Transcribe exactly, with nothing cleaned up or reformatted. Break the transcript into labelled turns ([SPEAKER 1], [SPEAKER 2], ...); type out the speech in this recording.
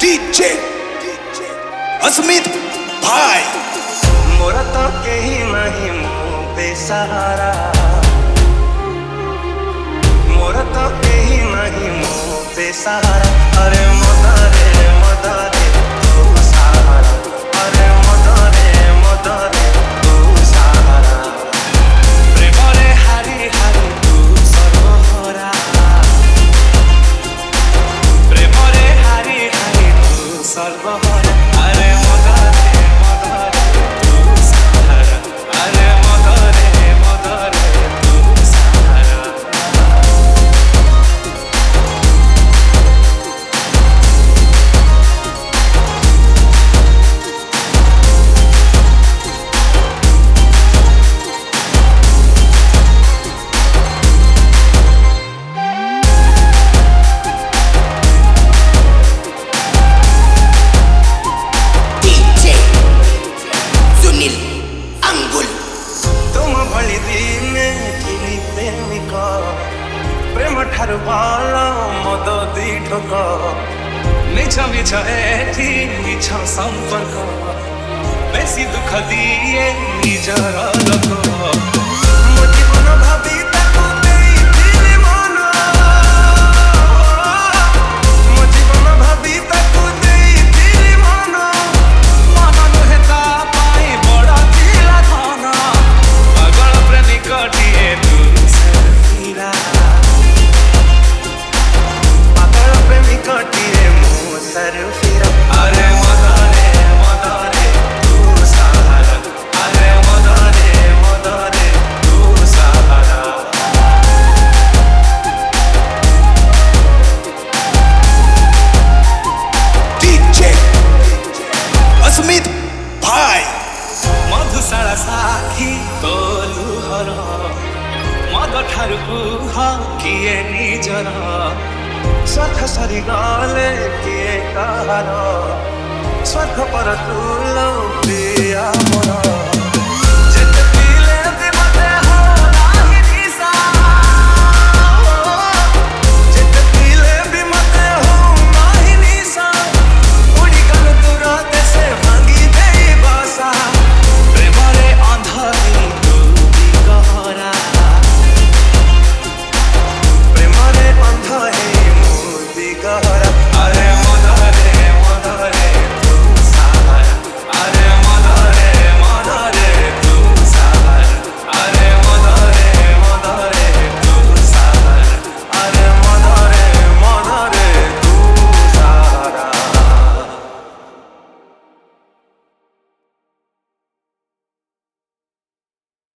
[SPEAKER 1] DJ Asmit भाई।
[SPEAKER 2] मोरा तो कहीं नहीं मुँह बेसहारा, मोरा तो कहीं नहीं मुँह बेसहारा। अरे मदरे मदरे तू सहारा, अरे मदरे मदरे तू सहारा। प्रेमरे हारी हारी तू सर्वहरा, प्रेमरे हारी हारी तू सर्वहरा। अरे मदरे मदरे तू सहारा, अरे मदरे मदरे तू सहारा।
[SPEAKER 1] डीजे सुनील अंगुल।
[SPEAKER 2] तुम भली दिने थिली प्रेमिक, प्रेम ठारु बल मद दी ठोक। मिछ मिछ एठी मिछ संपर्क, बेसी दुख दिए निजर लोक। मो जीवन भावी ताकु देइथिली मन, मो जीवन भावी ताकु देइथिली मन। मन नुहे ता पाई बड़ थिला धन, पागल प्रेमिकटिए दूर फिरा। पागल प्रेमिकटिए मुसर फिरा। अरे मदरे मदरे तू सहारा, अरे मदरे मदरे तू सहारा।
[SPEAKER 1] डीजे अस्मित भाई।
[SPEAKER 2] मधुशाला साखी तोलु हर, मद ठारु कुह किए निजर। स्वार्थ सरी गले किए काहार, स्वार्थ पर तुलो प्रिया मोर।